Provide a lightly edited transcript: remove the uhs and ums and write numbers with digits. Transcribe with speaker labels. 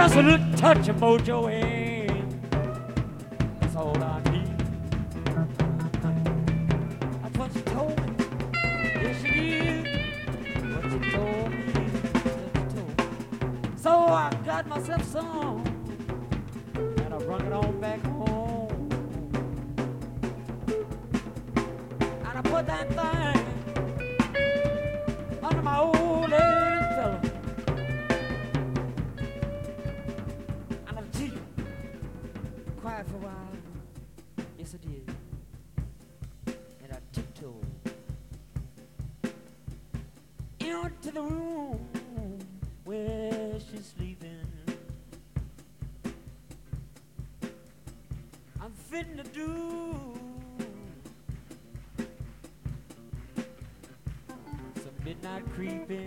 Speaker 1: Just a little touch of mojo and that's all I need. That's what you told me. Yes, you did. What you told me. What you told me. So I got myself some and I run it on back home. And I put that thing under my old lady fella. And I tell you, quiet for a while. Yes, I did. And I tiptoed into the room where she's sleeping. I'm fitting to do some midnight creeping.